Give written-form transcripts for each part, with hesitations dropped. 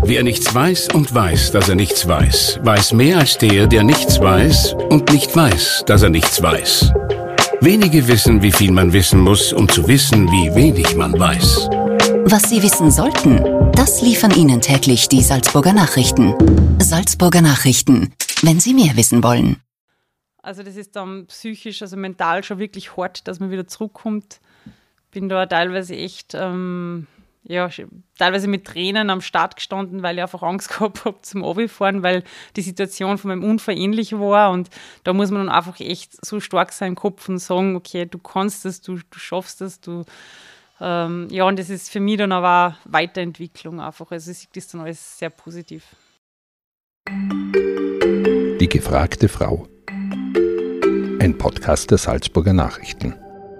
Wer nichts weiß und weiß, dass er nichts weiß, weiß mehr als der nichts weiß und nicht weiß, dass er nichts weiß. Wenige wissen, wie viel man wissen muss, um zu wissen, wie wenig man weiß. Was Sie wissen sollten, das liefern Ihnen täglich die Salzburger Nachrichten. Salzburger Nachrichten, wenn Sie mehr wissen wollen. Also das ist dann psychisch, also mental schon wirklich hart, dass man wieder zurückkommt. Bin da teilweise echt, teilweise mit Tränen am Start gestanden, weil ich einfach Angst gehabt habe zum Runterfahren, weil die Situation von meinem Unfall ähnlich war. Und da muss man dann einfach echt so stark sein im Kopf und sagen, okay, du kannst das, du schaffst das, und das ist für mich dann aber auch Weiterentwicklung einfach. Also ich sehe das dann alles sehr positiv. Die gefragte Frau. Ein Podcast der Salzburger Nachrichten.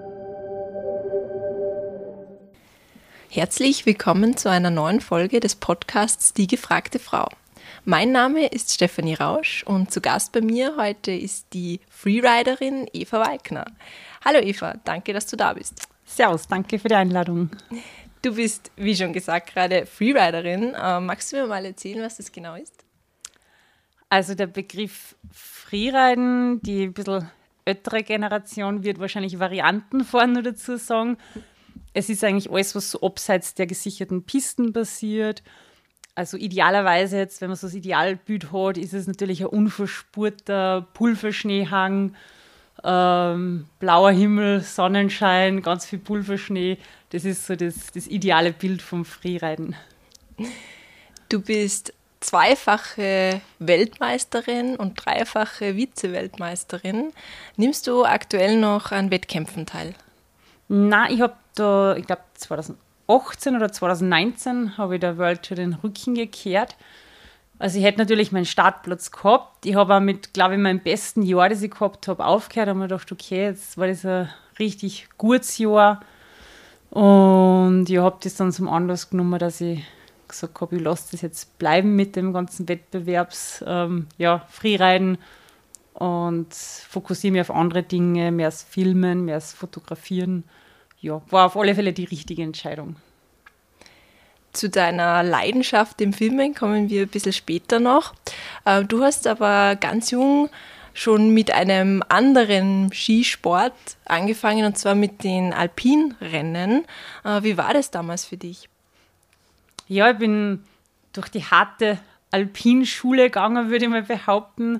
Herzlich willkommen zu einer neuen Folge des Podcasts Die gefragte Frau. Mein Name ist Stefanie Rausch und zu Gast bei mir heute ist die Freeriderin Eva Walkner. Hallo Eva, danke, dass du da bist. Servus, danke für die Einladung. Du bist, wie schon gesagt, gerade Freeriderin. Magst du mir mal erzählen, was das genau ist? Also der Begriff Freeriden, die ein bisschen ältere Generation wird wahrscheinlich Varianten vorne dazu sagen. Es ist eigentlich alles, was so abseits der gesicherten Pisten passiert. Also idealerweise jetzt, wenn man so das Idealbild hat, ist es natürlich ein unverspurter Pulverschneehang, blauer Himmel, Sonnenschein, ganz viel Pulverschnee. Das ist so das ideale Bild vom Freeriden. Du bist zweifache Weltmeisterin und dreifache Vize-Weltmeisterin. Nimmst du aktuell noch an Wettkämpfen teil? Nein, ich habe da, ich glaube 2018 oder 2019 habe ich der World Tour den Rücken gekehrt. Also ich hätte natürlich meinen Startplatz gehabt. Ich habe auch mit, glaube ich, meinem besten Jahr, das ich gehabt habe, aufgehört. Da habe ich mir gedacht, okay, jetzt war das ein richtig gutes Jahr. Und ich habe das dann zum Anlass genommen, dass ich gesagt habe, ich lasse das jetzt bleiben mit dem ganzen Freeriden und fokussiere mich auf andere Dinge, mehr als Filmen, mehr als Fotografieren. Ja, war auf alle Fälle die richtige Entscheidung. Zu deiner Leidenschaft im Filmen kommen wir ein bisschen später noch. Du hast aber ganz jung schon mit einem anderen Skisport angefangen, und zwar mit den Alpinrennen. Wie war das damals für dich? Ja, ich bin durch die harte Alpinschule gegangen, würde ich mal behaupten.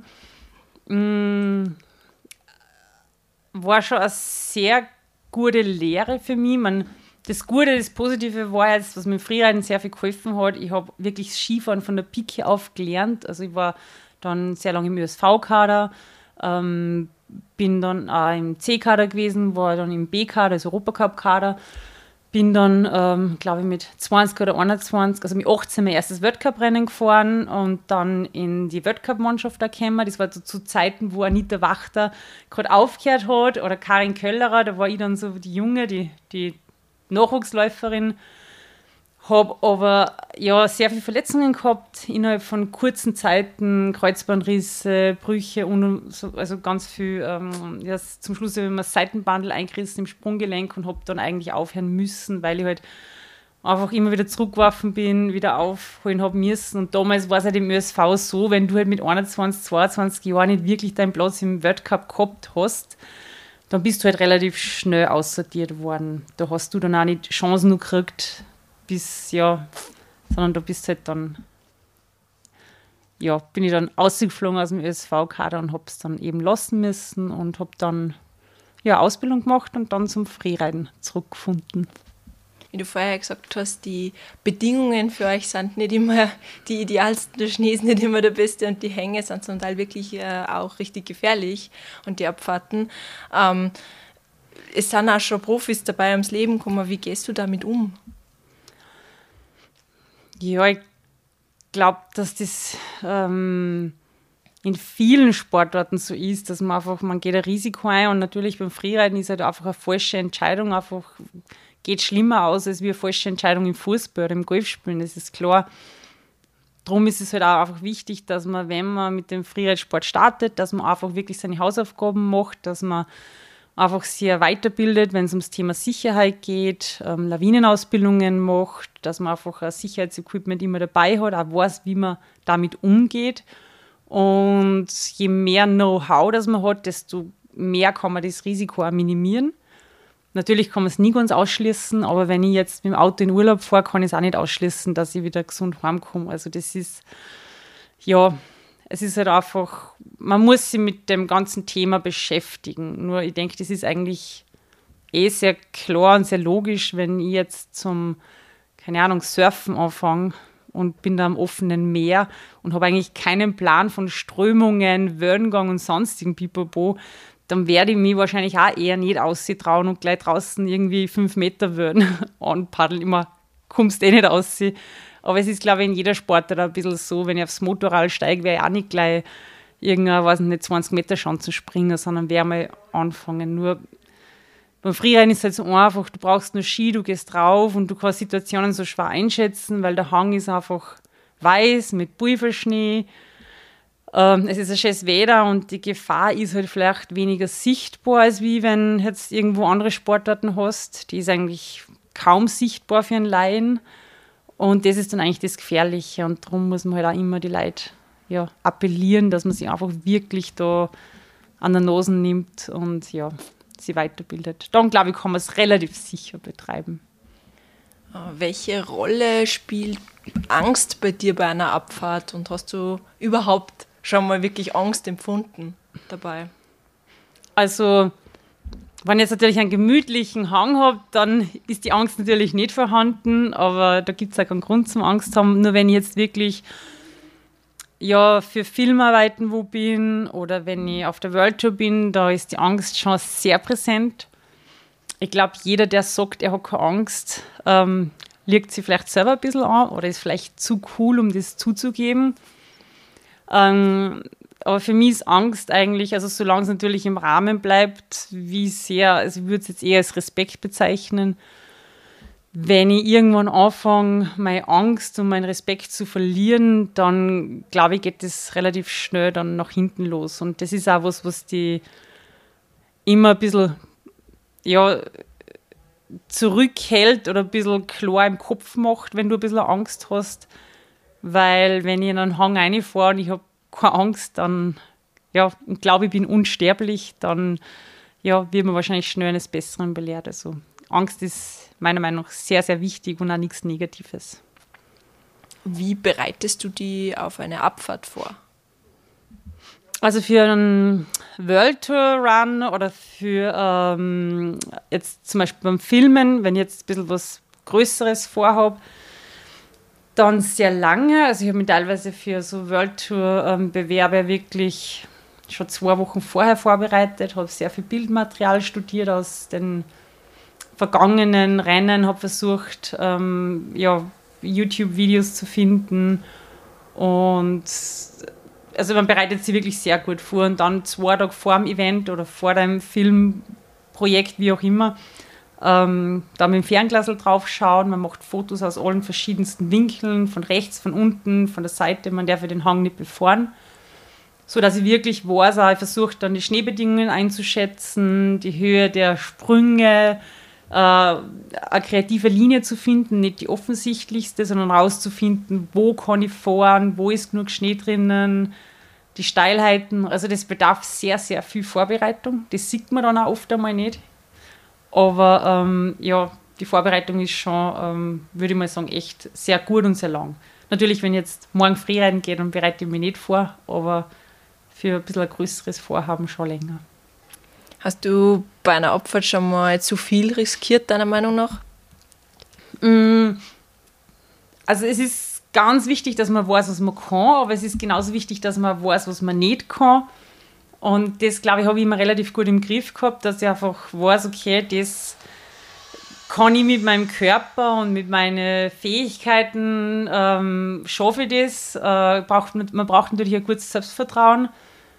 War schon eine sehr gute Lehre für mich. Das Positive war jetzt, was mir im Freeriden sehr viel geholfen hat. Ich habe wirklich das Skifahren von der Pike auf gelernt. Also ich war dann sehr lange im ÖSV-Kader, bin dann auch im C-Kader gewesen, war dann im B-Kader, also Europacup-Kader. Bin dann, glaube ich, mit 20 oder 21, also mit 18 mein erstes Weltcuprennen gefahren und dann in die Weltcup-Mannschaft gekommen. Das war so zu Zeiten, wo Anita Wachter gerade aufgehört hat oder Karin Köllerer. Da war ich dann so die Junge, die Nachwuchsläuferin. Habe aber sehr viele Verletzungen gehabt, innerhalb von kurzen Zeiten, Kreuzbandrisse, Brüche und so, also ganz viel. Zum Schluss habe ich mir das Seitenbandel eingerissen im Sprunggelenk und habe dann eigentlich aufhören müssen, weil ich halt einfach immer wieder zurückgeworfen bin, wieder aufholen habe müssen. Und damals war es halt im ÖSV so, wenn du halt mit 21, 22 Jahren nicht wirklich deinen Platz im Weltcup gehabt hast, dann bist du halt relativ schnell aussortiert worden. Da hast du dann auch nicht Chancen noch gekriegt, sondern du bist halt dann, bin ich dann ausgeflogen aus dem ÖSV-Kader und habe es dann eben lassen müssen und habe dann Ausbildung gemacht und dann zum Freeriden zurückgefunden. Wie du vorher gesagt hast, die Bedingungen für euch sind nicht immer die idealsten, der Schnee ist nicht immer der beste und die Hänge sind zum Teil wirklich auch richtig gefährlich und die Abfahrten. Es sind auch schon Profis dabei ums Leben gekommen. Wie gehst du damit um? Ja, ich glaube, dass das in vielen Sportarten so ist, dass man geht ein Risiko ein und natürlich beim Freeriden ist halt einfach eine falsche Entscheidung, geht schlimmer aus als wie eine falsche Entscheidung im Fußball oder im Golfspielen, das ist klar. Darum ist es halt auch einfach wichtig, dass man, wenn man mit dem Freeride-Sport startet, dass man einfach wirklich seine Hausaufgaben macht, dass man einfach sehr weiterbildet, wenn es ums Thema Sicherheit geht, Lawinenausbildungen macht, dass man einfach ein Sicherheitsequipment immer dabei hat, auch weiß, wie man damit umgeht. Und je mehr Know-how das man hat, desto mehr kann man das Risiko auch minimieren. Natürlich kann man es nie ganz ausschließen, aber wenn ich jetzt mit dem Auto in Urlaub fahre, kann ich es auch nicht ausschließen, dass ich wieder gesund heimkomme. Also das ist, ja, es ist halt einfach, man muss sich mit dem ganzen Thema beschäftigen. Nur ich denke, das ist eigentlich sehr klar und sehr logisch, wenn ich jetzt zum, keine Ahnung, Surfen anfange und bin da am offenen Meer und habe eigentlich keinen Plan von Strömungen, Wellengang und sonstigen Pipapo, dann werde ich mich wahrscheinlich auch eher nicht austrauen und gleich draußen irgendwie 5 Meter Wellen anpaddeln. Immer kommst du nicht raus. Aber es ist, glaube ich, in jeder Sportart ein bisschen so, wenn ich aufs Motorrad steige, werde ich auch nicht gleich irgendeine, weiß nicht, 20 Meter Schanzen springen, sondern werde mal anfangen. Nur beim Freeriden ist es halt so einfach, du brauchst nur Ski, du gehst drauf und du kannst Situationen so schwer einschätzen, weil der Hang ist einfach weiß mit Pulverschnee. Es ist ein schönes Wetter und die Gefahr ist halt vielleicht weniger sichtbar, als wie wenn jetzt irgendwo andere Sportarten hast. Die ist eigentlich kaum sichtbar für einen Laien. Und das ist dann eigentlich das Gefährliche. Und darum muss man halt auch immer die Leute appellieren, dass man sich einfach wirklich da an der Nase nimmt und sie weiterbildet. Dann, glaube ich, kann man es relativ sicher betreiben. Welche Rolle spielt Angst bei dir bei einer Abfahrt? Und hast du überhaupt schon mal wirklich Angst empfunden dabei? Also, wenn ich jetzt natürlich einen gemütlichen Hang habe, dann ist die Angst natürlich nicht vorhanden, aber da gibt es auch keinen Grund zum Angst haben. Nur wenn ich jetzt wirklich für Filmarbeiten wo bin oder wenn ich auf der World Tour bin, da ist die Angst schon sehr präsent. Ich glaube, jeder, der sagt, er hat keine Angst, lügt sich vielleicht selber ein bisschen an oder ist vielleicht zu cool, um das zuzugeben. Aber für mich ist Angst eigentlich, also solange es natürlich im Rahmen bleibt, wie sehr, also ich würde es jetzt eher als Respekt bezeichnen, wenn ich irgendwann anfange, meine Angst und meinen Respekt zu verlieren, dann glaube ich, geht das relativ schnell dann nach hinten los. Und das ist auch was die immer ein bisschen zurückhält oder ein bisschen klar im Kopf macht, wenn du ein bisschen Angst hast. Weil wenn ich in einen Hang reinfahre und ich habe keine Angst, dann und glaube, ich bin unsterblich, dann wird man wahrscheinlich schnell eines Besseren belehrt. Also Angst ist meiner Meinung nach sehr, sehr wichtig und auch nichts Negatives. Wie bereitest du die auf eine Abfahrt vor? Also für einen World Tour Run oder für jetzt zum Beispiel beim Filmen, wenn ich jetzt ein bisschen was Größeres vorhabe, dann sehr lange. Also ich habe mich teilweise für so World Tour Bewerbe wirklich schon 2 Wochen vorher vorbereitet, habe sehr viel Bildmaterial studiert aus den vergangenen Rennen, habe versucht, YouTube-Videos zu finden und also man bereitet sich wirklich sehr gut vor und dann 2 Tage vor dem Event oder vor dem Filmprojekt, wie auch immer, da mit dem Fernglas drauf schauen, man macht Fotos aus allen verschiedensten Winkeln, von rechts, von unten, von der Seite, man darf ja den Hang nicht befahren, so dass ich wirklich weiß, ich versuche dann die Schneebedingungen einzuschätzen, die Höhe der Sprünge, eine kreative Linie zu finden, nicht die offensichtlichste, sondern rauszufinden, wo kann ich fahren, wo ist genug Schnee drinnen, die Steilheiten, also das bedarf sehr, sehr viel Vorbereitung, das sieht man dann auch oft einmal nicht. Aber die Vorbereitung ist schon, würde ich mal sagen, echt sehr gut und sehr lang. Natürlich, wenn ich jetzt morgen Freeriden gehe, dann bereite ich mich nicht vor, aber für ein bisschen ein größeres Vorhaben schon länger. Hast du bei einer Abfahrt schon mal zu viel riskiert, deiner Meinung nach? Also es ist ganz wichtig, dass man weiß, was man kann, aber es ist genauso wichtig, dass man weiß, was man nicht kann. Und das, glaube ich, habe ich immer relativ gut im Griff gehabt, dass ich einfach weiß, okay, das kann ich mit meinem Körper und mit meinen Fähigkeiten, schaffe ich das. Man braucht natürlich ein gutes Selbstvertrauen.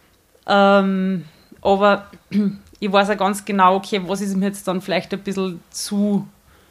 Aber ich weiß auch ganz genau, okay, was ist mir jetzt dann vielleicht ein bisschen zu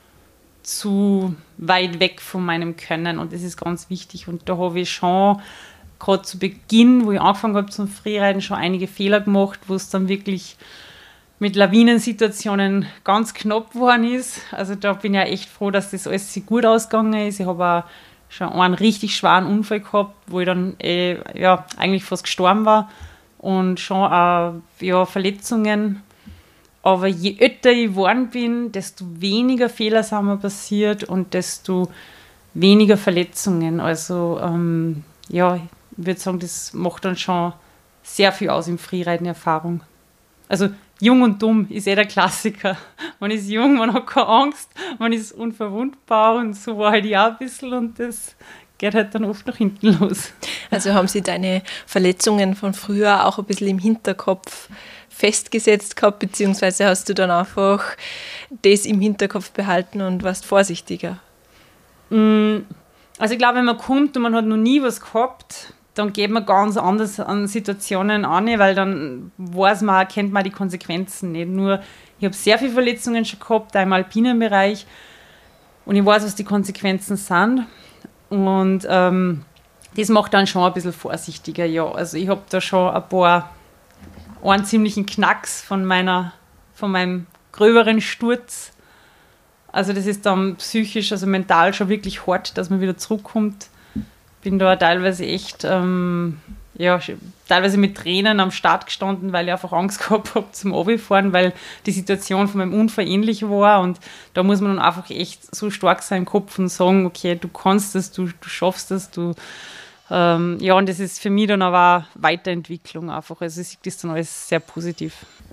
weit weg von meinem Können. Und das ist ganz wichtig. Und da habe ich schon gerade zu Beginn, wo ich angefangen habe zum Freeriden, schon einige Fehler gemacht, wo es dann wirklich mit Lawinensituationen ganz knapp geworden ist. Also da bin ich ja echt froh, dass das alles so gut ausgegangen ist. Ich habe auch schon einen richtig schweren Unfall gehabt, wo ich dann eigentlich fast gestorben war und schon auch Verletzungen. Aber je älter ich geworden bin, desto weniger Fehler sind mir passiert und desto weniger Verletzungen. Also ich würde sagen, das macht dann schon sehr viel aus im Freeriden-Erfahrung. Also jung und dumm ist der Klassiker. Man ist jung, man hat keine Angst, man ist unverwundbar und so war halt ich auch ein bisschen und das geht halt dann oft nach hinten los. Also haben Sie deine Verletzungen von früher auch ein bisschen im Hinterkopf festgesetzt gehabt, beziehungsweise hast du dann einfach das im Hinterkopf behalten und warst vorsichtiger? Also ich glaube, wenn man kommt und man hat noch nie was gehabt, dann geht man ganz anders an Situationen an, weil dann kennt man die Konsequenzen nicht. Nur, ich habe sehr viele Verletzungen schon gehabt, auch im alpinen Bereich, und ich weiß, was die Konsequenzen sind. Und das macht dann schon ein bisschen vorsichtiger, ja. Also ich habe da schon einen ziemlichen Knacks von meinem gröberen Sturz. Also das ist dann psychisch, also mental schon wirklich hart, dass man wieder zurückkommt. Bin da teilweise echt, teilweise mit Tränen am Start gestanden, weil ich einfach Angst gehabt habe zum Runterfahren, weil die Situation von meinem Unfall ähnlich war und da muss man dann einfach echt so stark sein im Kopf und sagen, okay, du kannst das, du schaffst das, und das ist für mich dann aber auch Weiterentwicklung einfach, also ich sehe das dann alles sehr positiv.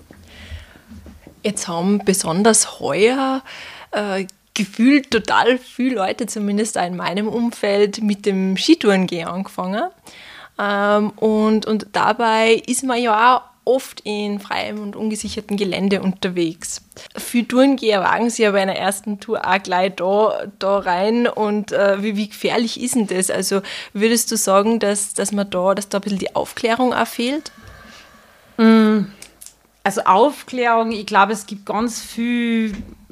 Jetzt haben besonders heuer gefühlt total viele Leute, zumindest auch in meinem Umfeld, mit dem Skitourengehen angefangen. Und dabei ist man ja auch oft in freiem und ungesichertem Gelände unterwegs. Viele Tourengeher wagen sich aber bei einer ersten Tour auch gleich da rein. Und wie gefährlich ist denn das? Also würdest du sagen, dass da ein bisschen die Aufklärung auch fehlt? Also Aufklärung, ich glaube, es gibt ganz viele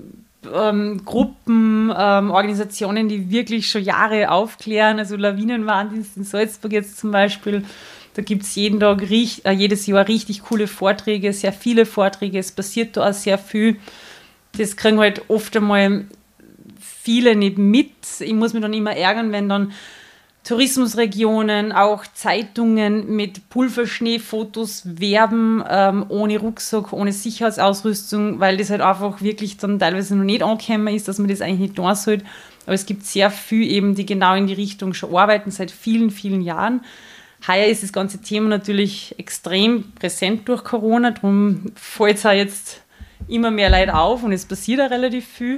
Gruppen, Organisationen, die wirklich schon Jahre aufklären. Also Lawinenwarndienst in Salzburg jetzt zum Beispiel, da gibt es jedes Jahr richtig coole Vorträge, sehr viele Vorträge, es passiert da auch sehr viel. Das kriegen halt oft einmal viele nicht mit. Ich muss mich dann immer ärgern, wenn dann Tourismusregionen, auch Zeitungen mit Pulverschneefotos werben, ohne Rucksack, ohne Sicherheitsausrüstung, weil das halt einfach wirklich dann teilweise noch nicht angekommen ist, dass man das eigentlich nicht tun sollte. Aber es gibt sehr viel eben, die genau in die Richtung schon arbeiten, seit vielen, vielen Jahren. Heuer ist das ganze Thema natürlich extrem präsent durch Corona, darum fällt es auch jetzt immer mehr Leute auf und es passiert auch relativ viel.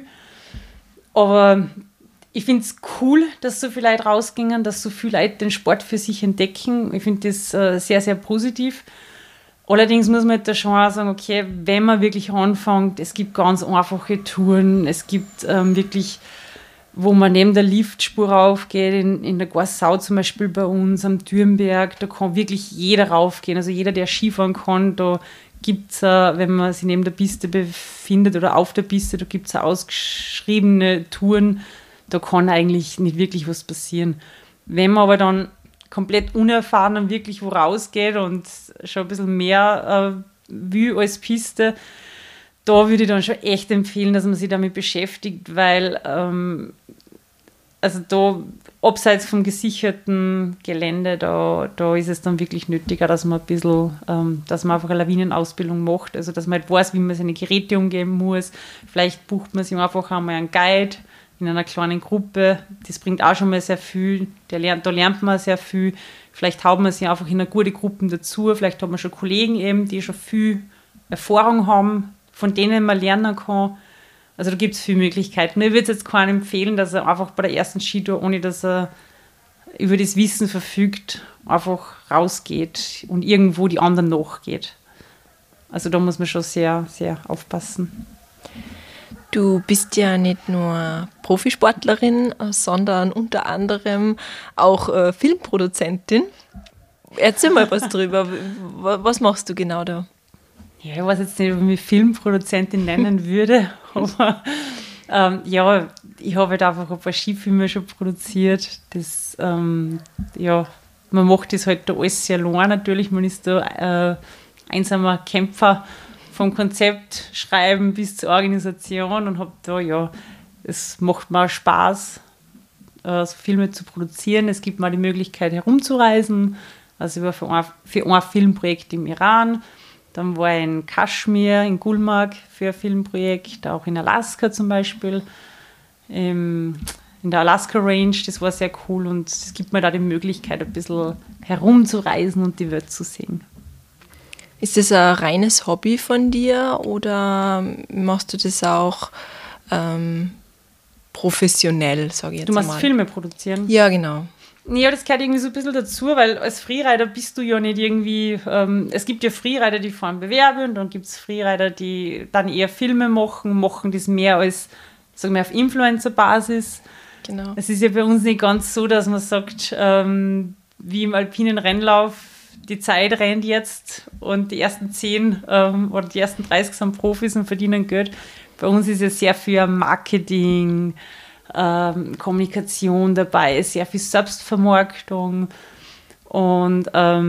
Aber ich finde es cool, dass so viele Leute rausgingen, dass so viele Leute den Sport für sich entdecken. Ich finde das sehr, sehr positiv. Allerdings muss man da schon auch sagen, okay, wenn man wirklich anfängt, es gibt ganz einfache Touren, es gibt wirklich, wo man neben der Liftspur raufgeht, in der Gorsau zum Beispiel bei uns am Dürnberg, da kann wirklich jeder raufgehen, also jeder, der Skifahren kann, da gibt es, wenn man sich neben der Piste befindet oder auf der Piste, da gibt es ausgeschriebene Touren, da kann eigentlich nicht wirklich was passieren. Wenn man aber dann komplett unerfahren dann wirklich wo rausgeht und schon ein bisschen mehr will als Piste, da würde ich dann schon echt empfehlen, dass man sich damit beschäftigt, weil also da abseits vom gesicherten Gelände, da ist es dann wirklich nötiger, dass man ein bisschen, dass man einfach eine Lawinenausbildung macht, also dass man halt weiß, wie man seine Geräte umgeben muss. Vielleicht bucht man sich einfach einmal einen Guide in einer kleinen Gruppe, das bringt auch schon mal sehr viel, da lernt man sehr viel, vielleicht haut man sich einfach in eine gute Gruppe dazu, vielleicht hat man schon Kollegen eben, die schon viel Erfahrung haben, von denen man lernen kann, also da gibt es viele Möglichkeiten. Ich würde es jetzt keinem empfehlen, dass er einfach bei der ersten Skitour, ohne dass er über das Wissen verfügt, einfach rausgeht und irgendwo die anderen nachgeht. Also da muss man schon sehr, sehr aufpassen. Du bist ja nicht nur Profisportlerin, sondern unter anderem auch Filmproduzentin. Erzähl mal was drüber. Was machst du genau da? Ja, ich weiß jetzt nicht, ob ich mich Filmproduzentin nennen würde, aber ich habe halt einfach ein paar Skifilme schon produziert. Das, man macht das halt da alles sehr lang natürlich. Man ist da einsamer Kämpfer vom Konzept schreiben bis zur Organisation und habe da, ja, es macht mir Spaß, so Filme zu produzieren. Es gibt mir die Möglichkeit, herumzureisen. Also ich war für ein Filmprojekt im Iran, dann war ich in Kaschmir, in Gulmarg für ein Filmprojekt, auch in Alaska zum Beispiel, in der Alaska Range, das war sehr cool und es gibt mir da die Möglichkeit, ein bisschen herumzureisen und die Welt zu sehen. Ist das ein reines Hobby von dir oder machst du das auch professionell, sage ich jetzt mal? Du machst Filme produzieren? Ja, genau. Ja, das gehört irgendwie so ein bisschen dazu, weil als Freerider bist du ja nicht irgendwie, es gibt ja Freerider, die fahren Bewerbe und dann gibt es Freerider, die dann eher Filme machen das mehr als, sagen wir, auf Influencer-Basis. Genau. Es ist ja bei uns nicht ganz so, dass man sagt, wie im alpinen Rennlauf, die Zeit rennt jetzt und die ersten 10 oder die ersten 30 sind Profis und verdienen Geld. Bei uns ist ja sehr viel Marketing, Kommunikation dabei, sehr viel Selbstvermarktung und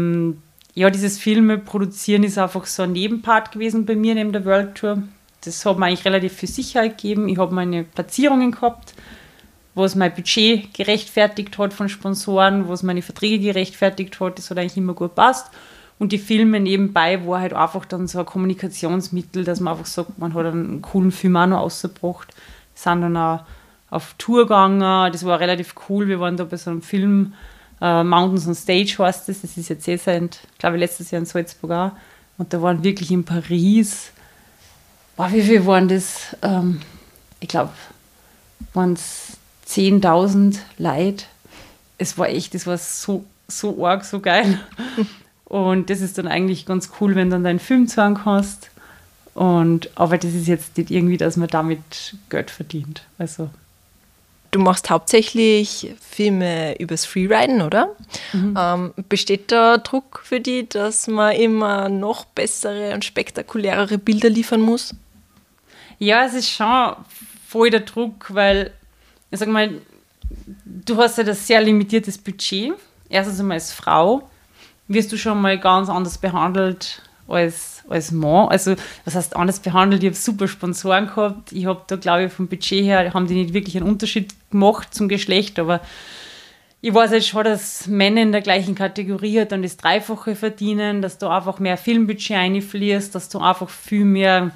ja, dieses Filme produzieren ist einfach so ein Nebenpart gewesen bei mir neben der World Tour. Das hat mir eigentlich relativ viel Sicherheit gegeben. Ich habe meine Platzierungen gehabt, was mein Budget gerechtfertigt hat von Sponsoren, was meine Verträge gerechtfertigt hat. Das hat eigentlich immer gut gepasst. Und die Filme nebenbei war halt einfach dann so ein Kommunikationsmittel, dass man einfach sagt, man hat einen coolen Film auch noch rausgebracht. Wir sind dann auch auf Tour gegangen, das war relativ cool. Wir waren da bei so einem Film, Mountains on Stage heißt das. Das ist jetzt seit, glaube ich, letztes Jahr in Salzburg auch. Und da waren wirklich in Paris, wie viel waren das? Ich glaube, waren es 10.000 Leute. Es war echt, das war so arg, so geil. Und das ist dann eigentlich ganz cool, wenn du dann deinen Film zeigen kannst. Aber das ist jetzt nicht irgendwie, dass man damit Geld verdient. Also. Du machst hauptsächlich Filme übers Freeriden, oder? Mhm. Besteht da Druck für dich, dass man immer noch bessere und spektakulärere Bilder liefern muss? Ja, es ist schon voll der Druck, weil, ich sag mal, du hast ja das sehr limitiertes Budget. Erstens einmal als Frau wirst du schon mal ganz anders behandelt als Mann. Also, was heißt anders behandelt? Ich habe super Sponsoren gehabt. Ich habe da, glaube ich, vom Budget her, haben die nicht wirklich einen Unterschied gemacht zum Geschlecht, aber ich weiß jetzt schon, dass Männer in der gleichen Kategorie dann das Dreifache verdienen, dass da einfach mehr Filmbudget reinfließt, dass du einfach viel mehr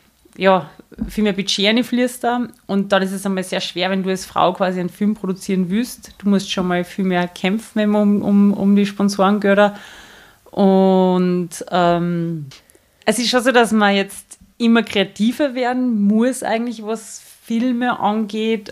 Budget reinfließt da. Und dann ist es einmal sehr schwer, wenn du als Frau quasi einen Film produzieren willst. Du musst schon mal viel mehr kämpfen um die Sponsorengelder. Und es ist schon so, dass man jetzt immer kreativer werden muss, eigentlich, was Filme angeht.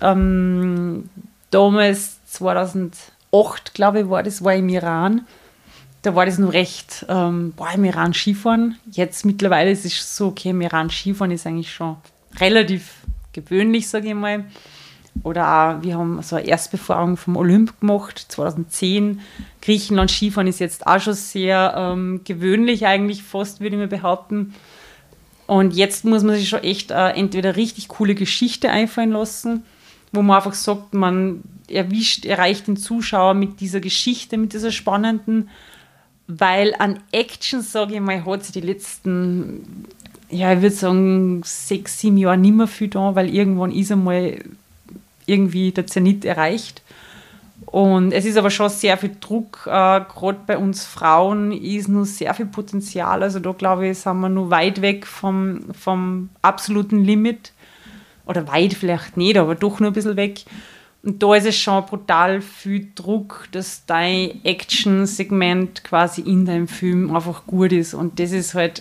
Damals, 2008, glaube ich, war im Iran. Da war das noch recht, im Iran Skifahren. Jetzt mittlerweile ist es so, okay, im Iran Skifahren ist eigentlich schon relativ gewöhnlich, sage ich mal. Oder auch, wir haben so eine Erstbefragung vom Olymp gemacht, 2010. Griechenland Skifahren ist jetzt auch schon sehr gewöhnlich eigentlich fast, würde ich mir behaupten. Und jetzt muss man sich schon echt entweder richtig coole Geschichte einfallen lassen, wo man einfach sagt, man erreicht den Zuschauer mit dieser Geschichte, mit dieser spannenden, weil an Action, sage ich mal, hat sich die letzten, ich würde sagen, 6, 7 Jahre nicht mehr viel da, weil irgendwann ist einmal irgendwie der Zenit erreicht. Und es ist aber schon sehr viel Druck, gerade bei uns Frauen ist noch sehr viel Potenzial. Also da, glaube ich, sind wir noch weit weg vom absoluten Limit. Oder weit vielleicht nicht, aber doch noch ein bisschen weg. Und da ist es schon brutal viel Druck, dass dein Action-Segment quasi in deinem Film einfach gut ist. Und das ist halt,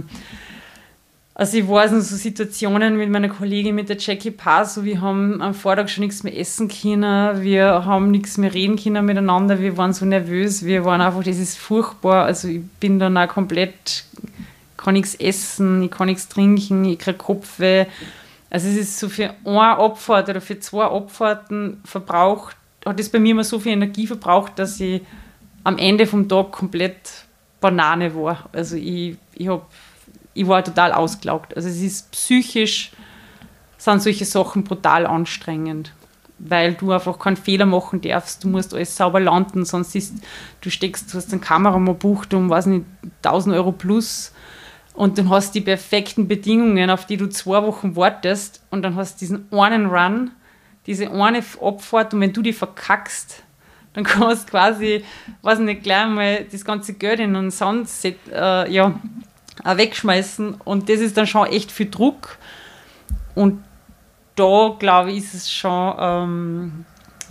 also ich weiß noch so Situationen mit meiner Kollegin, mit der Jackie Pass, so wir haben am Vortag schon nichts mehr essen können, wir haben nichts mehr reden können miteinander, wir waren so nervös, wir waren einfach, das ist furchtbar. Also ich bin dann auch komplett, kann nichts essen, ich kann nichts trinken, ich kriege Kopfweh. Also es ist so für eine Abfahrt oder für 2 Abfahrten hat das bei mir immer so viel Energie verbraucht, dass ich am Ende vom Tag komplett Banane war. Also ich war total ausgelaugt. Also es ist psychisch, sind solche Sachen brutal anstrengend, weil du einfach keinen Fehler machen darfst. Du musst alles sauber landen, sonst du hast einen Kameramann bucht um, weiß nicht, 1.000 € plus. und dann hast du die perfekten Bedingungen, auf die du 2 Wochen wartest und dann hast du diesen einen Run, diese eine Abfahrt und wenn du die verkackst, dann kannst du quasi, weiß nicht, gleich mal das ganze Geld in einen Sunset wegschmeißen und das ist dann schon echt viel Druck und da, glaube ich, ist es schon,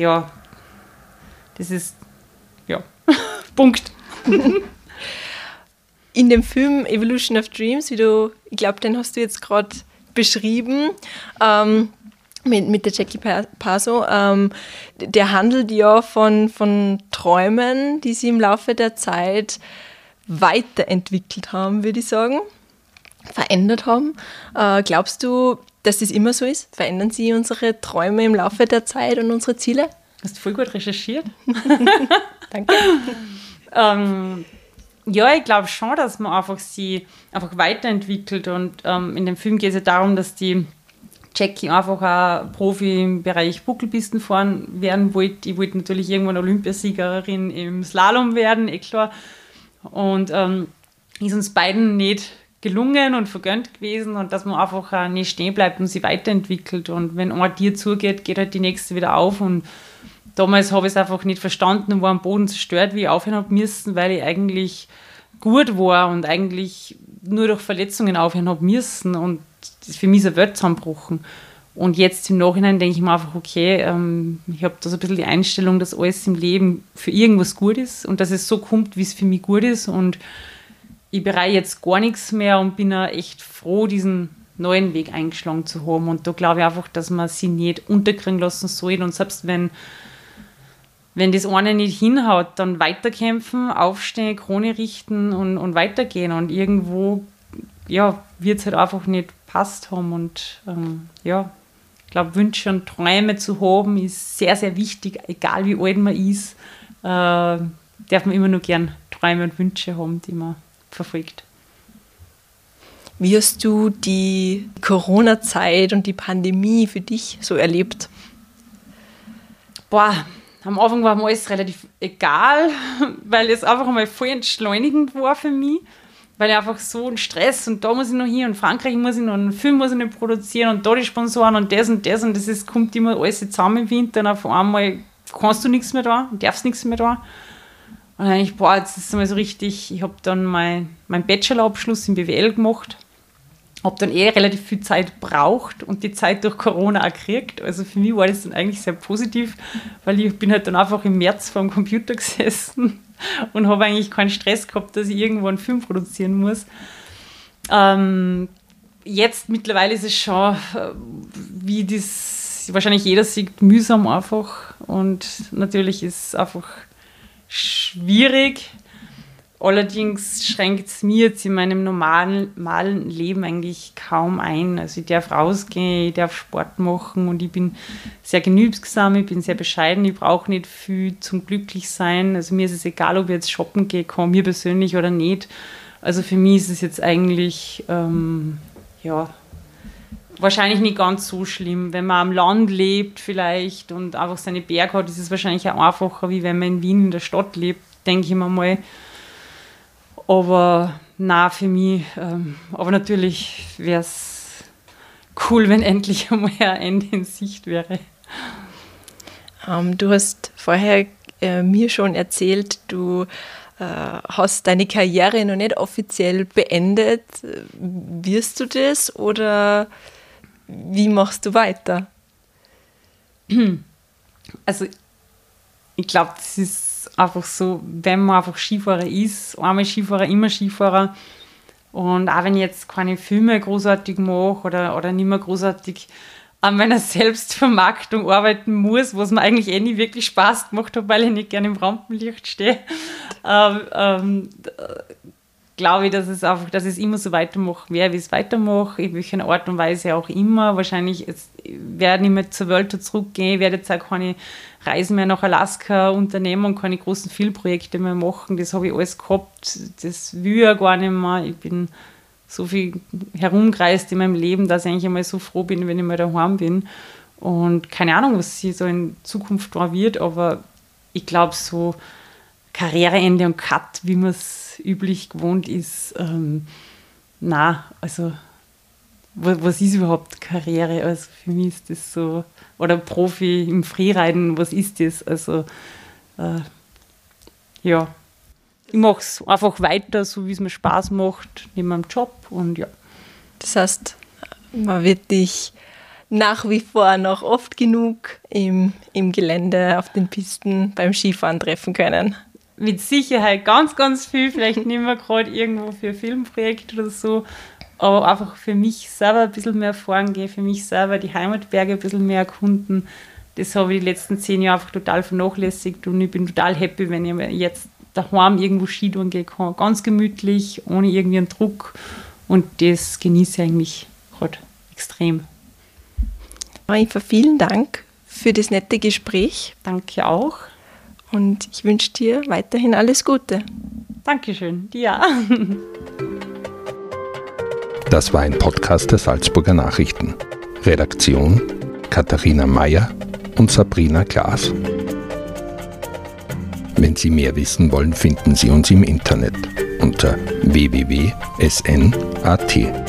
das ist, Punkt. In dem Film Evolution of Dreams, ich glaube, den hast du jetzt gerade beschrieben, mit der Jackie Paso, der handelt ja von Träumen, die sie im Laufe der Zeit weiterentwickelt haben, würde ich sagen, verändert haben. Glaubst du, dass das immer so ist? Verändern sie unsere Träume im Laufe der Zeit und unsere Ziele? Hast du voll gut recherchiert. Danke. Ich glaube schon, dass man sie einfach weiterentwickelt und in dem Film geht es ja darum, dass die Jackie einfach auch Profi im Bereich Buckelpisten fahren werden wollte. Ich wollte natürlich irgendwann Olympiasiegerin im Slalom werden, klar. Und ist uns beiden nicht gelungen und vergönnt gewesen und dass man einfach auch nicht stehen bleibt und sich weiterentwickelt. Und wenn eine Tür zugeht, geht halt die nächste wieder auf. Und damals habe ich es einfach nicht verstanden und war am Boden zerstört, wie ich aufhören habe müssen, weil ich eigentlich gut war und eigentlich nur durch Verletzungen aufhören habe müssen. Und für mich ist eine Welt zusammengebrochen. Und jetzt im Nachhinein denke ich mir einfach, okay, ich habe da so ein bisschen die Einstellung, dass alles im Leben für irgendwas gut ist und dass es so kommt, wie es für mich gut ist. Und ich bereue jetzt gar nichts mehr und bin auch echt froh, diesen neuen Weg eingeschlagen zu haben. Und da glaube ich einfach, dass man sie nicht unterkriegen lassen soll. Und selbst wenn das eine nicht hinhaut, dann weiterkämpfen, aufstehen, Krone richten und weitergehen. Und irgendwo wird es halt einfach nicht passt haben. Und ich glaube, Wünsche und Träume zu haben, ist sehr, sehr wichtig, egal wie alt man ist. Darf man immer nur gern Träume und Wünsche haben, die man verfolgt. Wie hast du die Corona-Zeit und die Pandemie für dich so erlebt? Am Anfang war mir alles relativ egal, weil es einfach einmal voll entschleunigend war für mich, weil ich einfach so einen Stress und da muss ich noch hin und Frankreich muss ich noch, einen Film muss ich noch produzieren und da die Sponsoren und das kommt immer alles zusammen im Winter und auf einmal kannst du nichts mehr da, darfst nichts mehr da. Und dann ich, jetzt ist es mal so richtig, ich habe dann meinen Bachelorabschluss in BWL gemacht, habe dann relativ viel Zeit braucht und die Zeit durch Corona auch gekriegt. Also für mich war das dann eigentlich sehr positiv, weil ich bin halt dann einfach im März vor dem Computer gesessen und habe eigentlich keinen Stress gehabt, dass ich irgendwo einen Film produzieren muss. Jetzt mittlerweile ist es schon, wie das wahrscheinlich jeder sieht, mühsam einfach und natürlich ist es einfach schwierig. Allerdings schränkt es mir jetzt in meinem normalen Leben eigentlich kaum ein. Also ich darf rausgehen, ich darf Sport machen und ich bin sehr genügsam, ich bin sehr bescheiden, ich brauche nicht viel zum Glücklichsein. Also mir ist es egal, ob ich jetzt shoppen gehe, kann mir persönlich oder nicht. Also für mich ist es jetzt eigentlich, wahrscheinlich nicht ganz so schlimm. Wenn man am Land lebt vielleicht und einfach seine Berge hat, ist es wahrscheinlich auch einfacher, wie wenn man in Wien in der Stadt lebt, denke ich mir mal. Aber nein, für mich, aber natürlich wäre es cool, wenn endlich einmal ein Ende in Sicht wäre. Du hast vorher mir schon erzählt, du hast deine Karriere noch nicht offiziell beendet. Wirst du das oder wie machst du weiter? Also ich glaube, das ist einfach so, wenn man einfach Skifahrer ist, einmal Skifahrer, immer Skifahrer. Und auch wenn ich jetzt keine Filme großartig mache oder nicht mehr großartig an meiner Selbstvermarktung arbeiten muss, was mir eigentlich nie wirklich Spaß gemacht hat, weil ich nicht gerne im Rampenlicht stehe, glaube ich, dass ich es immer so weitermache, wie ich es weitermache, in welcher Art und Weise auch immer. Wahrscheinlich werde ich nicht mehr zur Welt zurückgehen, ich werde jetzt auch keine Reisen mehr nach Alaska unternehmen und keine großen Filmprojekte mehr machen. Das habe ich alles gehabt, das will ich ja gar nicht mehr. Ich bin so viel herumgereist in meinem Leben, dass ich eigentlich einmal so froh bin, wenn ich mal daheim bin. Und keine Ahnung, was sie so in Zukunft da wird, aber ich glaube, so Karriereende und Cut, wie man es üblich gewohnt ist, na, also was ist überhaupt Karriere? Also für mich ist das so, oder Profi im Freeriden, was ist das? Also ja, ich mache es einfach weiter, so wie es mir Spaß macht, neben meinem Job und ja. Das heißt, man wird dich nach wie vor noch oft genug im Gelände, auf den Pisten, beim Skifahren treffen können. Mit Sicherheit ganz, ganz viel, vielleicht nicht mehr gerade irgendwo für ein Filmprojekt oder so, aber einfach für mich selber ein bisschen mehr fahren gehen, für mich selber die Heimatberge ein bisschen mehr erkunden. Das habe ich die letzten 10 Jahre einfach total vernachlässigt und ich bin total happy, wenn ich jetzt daheim irgendwo Skitouren gehen kann. Ganz gemütlich, ohne irgendwie einen Druck und das genieße ich eigentlich gerade extrem. Eva, vielen Dank für das nette Gespräch. Danke auch. Und ich wünsche dir weiterhin alles Gute. Dankeschön, dir. Das war ein Podcast der Salzburger Nachrichten. Redaktion Katharina Mayer und Sabrina Klaas. Wenn Sie mehr wissen wollen, finden Sie uns im Internet unter www.sn.at.